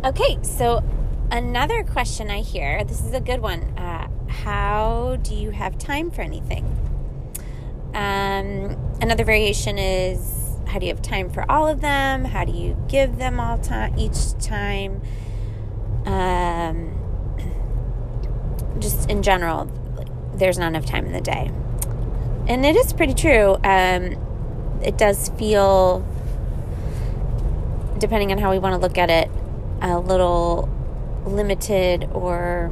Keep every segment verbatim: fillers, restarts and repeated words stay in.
Okay, so another question I hear, this is a good one. Uh, how do you have time for anything? Um, another variation is, how do you have time for all of them? How do you give them all time, each time? Um, just in general, there's not enough time in the day. And it is pretty true. Um, it does feel, depending on how we want to look at it, a little limited or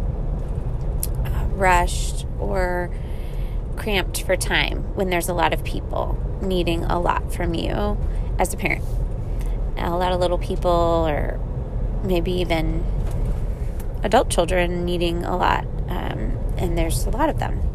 rushed or cramped for time when there's a lot of people needing a lot from you as a parent. A lot of little people, or maybe even adult children needing a lot, um, and there's a lot of them.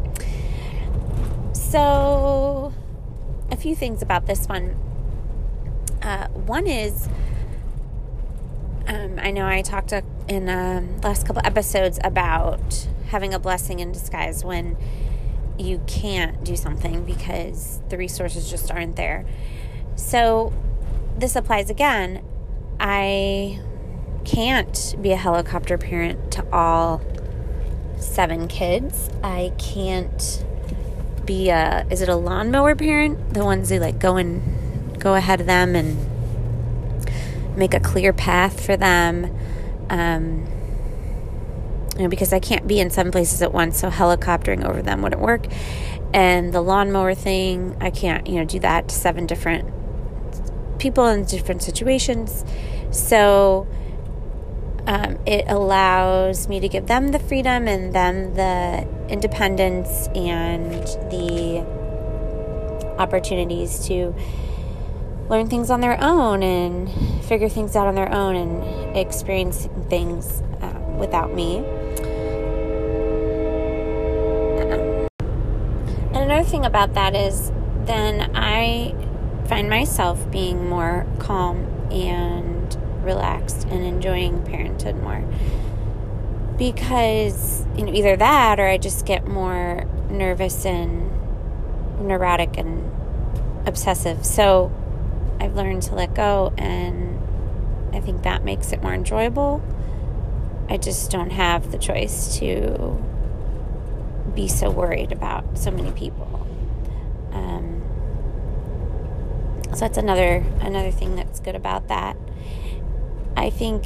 So, a few things about this one. Uh, one is, Um, I know I talked in um, last couple episodes about having a blessing in disguise when you can't do something because the resources just aren't there. So this applies again. I can't be a helicopter parent to all seven kids. I can't be a, is it a lawnmower parent? The ones who like go and go ahead of them and make a clear path for them, um, you know, because I can't be in seven places at once, so helicoptering over them wouldn't work. And the lawnmower thing, I can't, you know, do that to seven different people in different situations. So um, it allows me to give them the freedom and them the independence and the opportunities to learn things on their own and figure things out on their own and experience things uh, without me. And another thing about that is then I find myself being more calm and relaxed and enjoying parenthood more. Because, you know, either that or I just get more nervous and neurotic and obsessive. So I've learned to let go, and I think that makes it more enjoyable. I just don't have the choice to be so worried about so many people. Um, so that's another another thing that's good about that. I think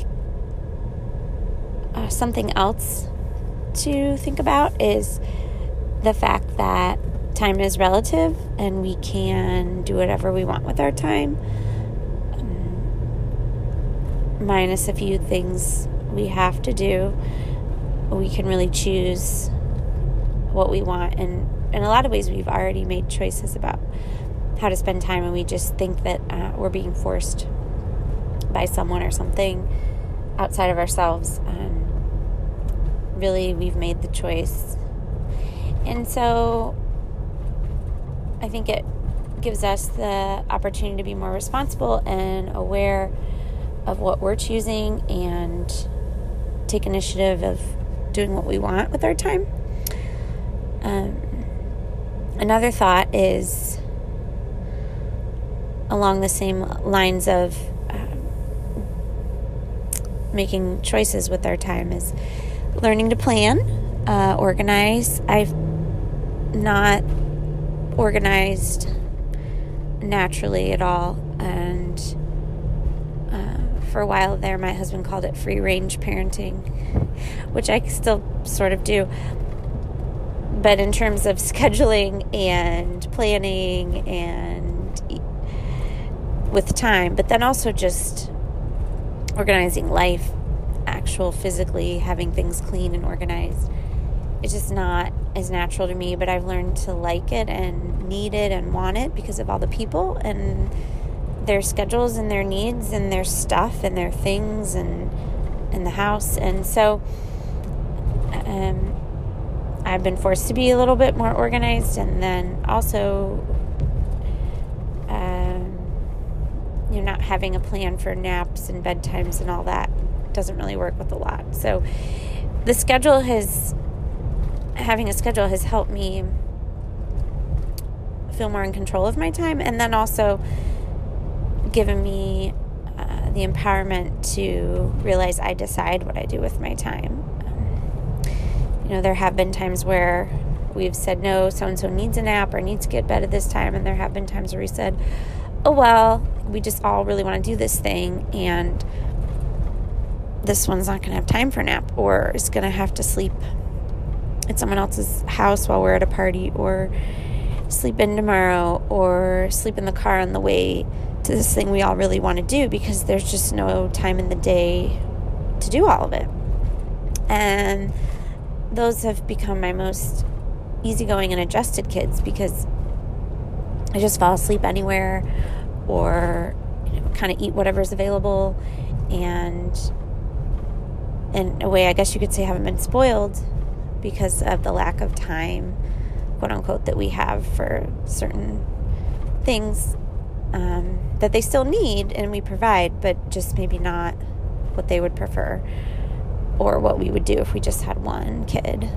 uh, something else to think about is the fact that time is relative and we can do whatever we want with our time, um, minus a few things we have to do. We can really choose what we want, and in a lot of ways we've already made choices about how to spend time, and we just think that uh, we're being forced by someone or something outside of ourselves. Um, really, we've made the choice. And so I think it gives us the opportunity to be more responsible and aware of what we're choosing and take initiative of doing what we want with our time. Um, another thought is along the same lines of um, making choices with our time is learning to plan, uh, organize. I've not organized naturally at all, and uh, for a while there my husband called it free range parenting, which I still sort of do, but in terms of scheduling and planning and with time, but then also just organizing life, actual physically having things clean and organized. It's just not as natural to me, but I've learned to like it and need it and want it because of all the people and their schedules and their needs and their stuff and their things and in the house. And so um, I've been forced to be a little bit more organized, and then also um, you know, not having a plan for naps and bedtimes and all that doesn't really work with a lot. So the schedule has having a schedule has helped me feel more in control of my time, and then also given me uh, the empowerment to realize I decide what I do with my time. Um, you know, there have been times where we've said, no, so-and-so needs a nap or needs to get bed at this time. And there have been times where we said, oh, well, we just all really want to do this thing. And this one's not going to have time for a nap, or is going to have to sleep at someone else's house while we're at a party, or sleep in tomorrow, or sleep in the car on the way to this thing we all really want to do, because there's just no time in the day to do all of it. And those have become my most easygoing and adjusted kids, because I just fall asleep anywhere, or you know, kind of eat whatever's available, and in a way, I guess you could say, haven't been spoiled because of the lack of time, quote unquote, that we have for certain things um, that they still need and we provide, but just maybe not what they would prefer or what we would do if we just had one kid.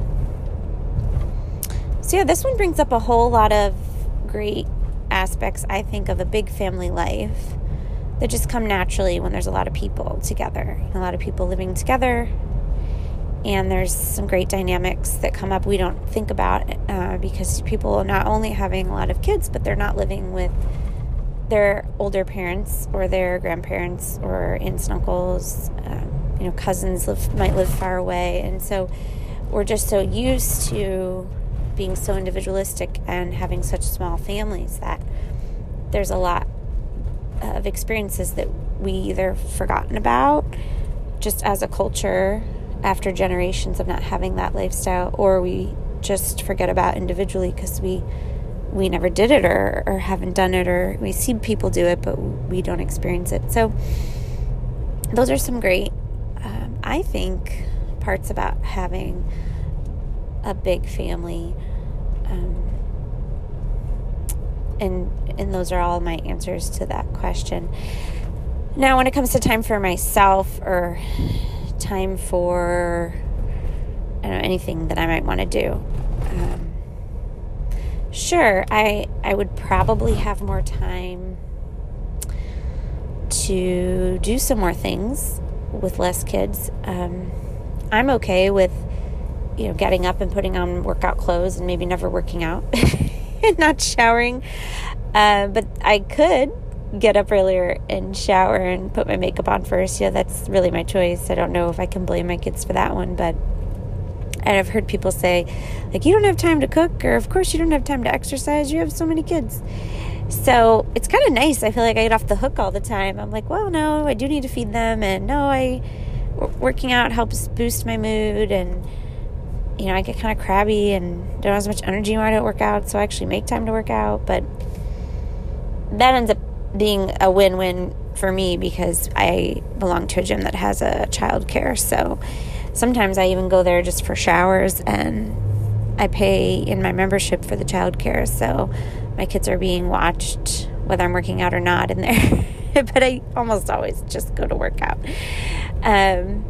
So yeah, this one brings up a whole lot of great aspects, I think, of a big family life that just come naturally when there's a lot of people together, a lot of people living together, and there's some great dynamics that come up we don't think about uh, because people are not only having a lot of kids, but they're not living with their older parents or their grandparents or aunts and uncles. Um, you know, cousins live, might live far away, and so we're just so used to being so individualistic and having such small families that there's a lot of experiences that we either forgotten about just as a culture after generations of not having that lifestyle, or we just forget about individually because we we never did it or, or haven't done it, or we see people do it but we don't experience it. So those are some great um, I think parts about having a big family, um, and and those are all my answers to that question. Now, when it comes to time for myself, or time for I don't know, anything that I might want to do, um, sure, I I would probably have more time to do some more things with less kids. Um, I'm okay with you know getting up and putting on workout clothes and maybe never working out and not showering, uh, but I could get up earlier and shower and put my makeup on first. Yeah, that's really my choice. I don't know if I can blame my kids for that one, but and I've heard people say, like, you don't have time to cook, or of course you don't have time to exercise, you have so many kids. So it's kind of nice. I feel like I get off the hook all the time. I'm like, well, no, I do need to feed them, and no, I working out helps boost my mood, and you know, I get kind of crabby and don't have as much energy when I don't work out, so I actually make time to work out. But that ends up being a win-win for me because I belong to a gym that has a child care. So sometimes I even go there just for showers, and I pay in my membership for the child care. So my kids are being watched whether I'm working out or not in there. But I almost always just go to work out. Um,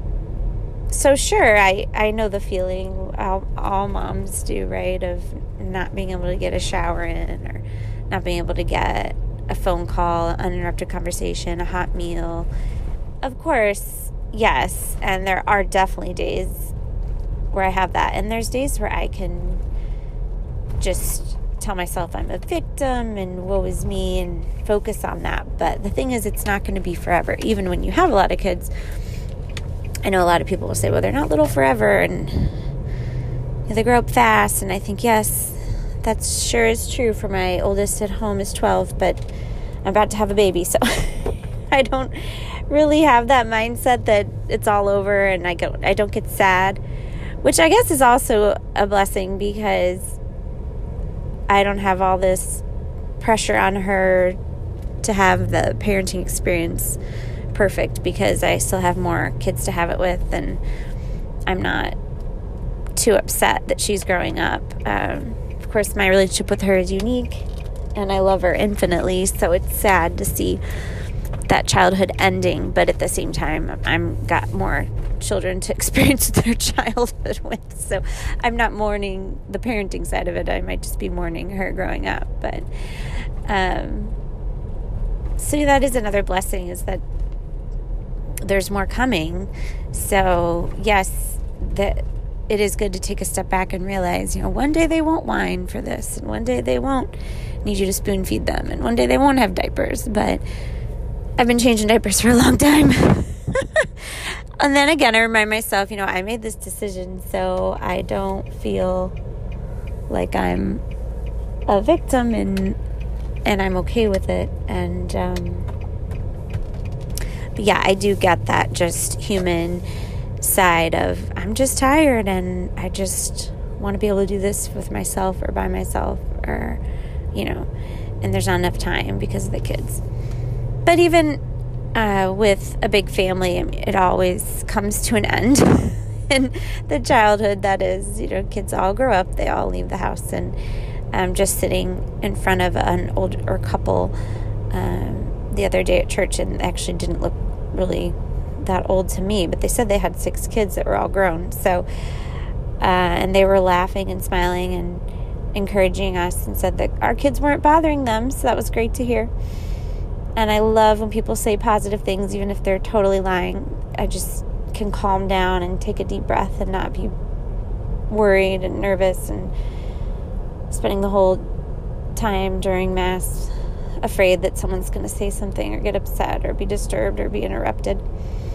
so sure, I, I know the feeling all, all moms do, right, of not being able to get a shower in, or not being able to get a phone call, uninterrupted conversation, a hot meal. Of course, yes, and there are definitely days where I have that, and there's days where I can just tell myself I'm a victim and woe is me and focus on that. But the thing is, it's not going to be forever. Even when you have a lot of kids, I know a lot of people will say, well, they're not little forever, and you know, they grow up fast. And I think, yes, that sure is true for my oldest at home is twelve, but I'm about to have a baby, so I don't really have that mindset that it's all over, and I don't, I don't get sad, which I guess is also a blessing because I don't have all this pressure on her to have the parenting experience perfect, because I still have more kids to have it with, and I'm not too upset that she's growing up. Um, of course, my relationship with her is unique, and I love her infinitely, so it's sad to see that childhood ending, but at the same time, I'm got more children to experience their childhood with, so I'm not mourning the parenting side of it. I might just be mourning her growing up. But um, so that is another blessing, is that there's more coming. So yes, that it is good to take a step back and realize, you know, one day they won't whine for this, and one day they won't need you to spoon feed them, and one day they won't have diapers. But I've been changing diapers for a long time. And then again, I remind myself, you know, I made this decision, so I don't feel like I'm a victim, and and I'm okay with it. And um, but yeah, I do get that just human side of I'm just tired and I just want to be able to do this with myself or by myself, or you know, and there's not enough time because of the kids. But even uh, with a big family, it always comes to an end. In the childhood, that is, you know, kids all grow up, they all leave the house, and um, just sitting in front of an older couple um, the other day at church, and actually didn't look really that old to me, but they said they had six kids that were all grown. So, uh, and they were laughing and smiling and encouraging us, and said that our kids weren't bothering them. So that was great to hear. And I love when people say positive things, even if they're totally lying. I just can calm down and take a deep breath and not be worried and nervous and spending the whole time during Mass afraid that someone's going to say something or get upset or be disturbed or be interrupted.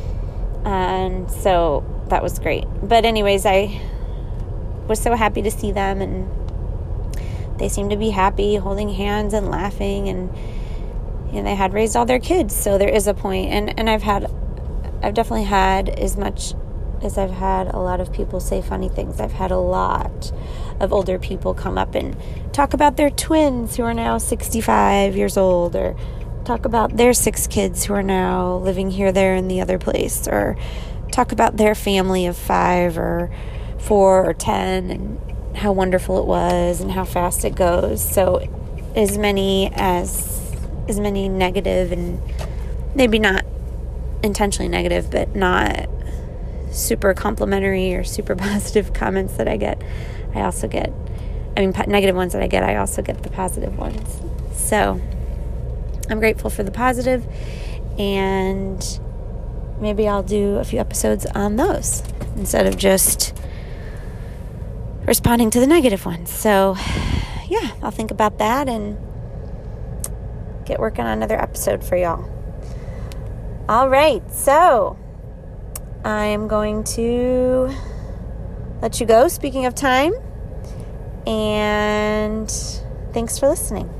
And so that was great. But anyways, I was so happy to see them, and they seemed to be happy, holding hands and laughing, and and they had raised all their kids. So there is a point, and, and I've had, I've definitely had, as much as I've had a lot of people say funny things, I've had a lot of older people come up and talk about their twins who are now sixty-five years old, or talk about their six kids who are now living here, there, and the other place, or talk about their family of five or four or ten and how wonderful it was and how fast it goes. So as many as as many negative, and maybe not intentionally negative, but not super complimentary or super positive comments that I get, I also get, I mean, negative ones that I get, I also get the positive ones. So I'm grateful for the positive, and maybe I'll do a few episodes on those instead of just responding to the negative ones. So yeah, I'll think about that and get working on another episode for y'all. All right, so I am going to let you go, speaking of time, and thanks for listening.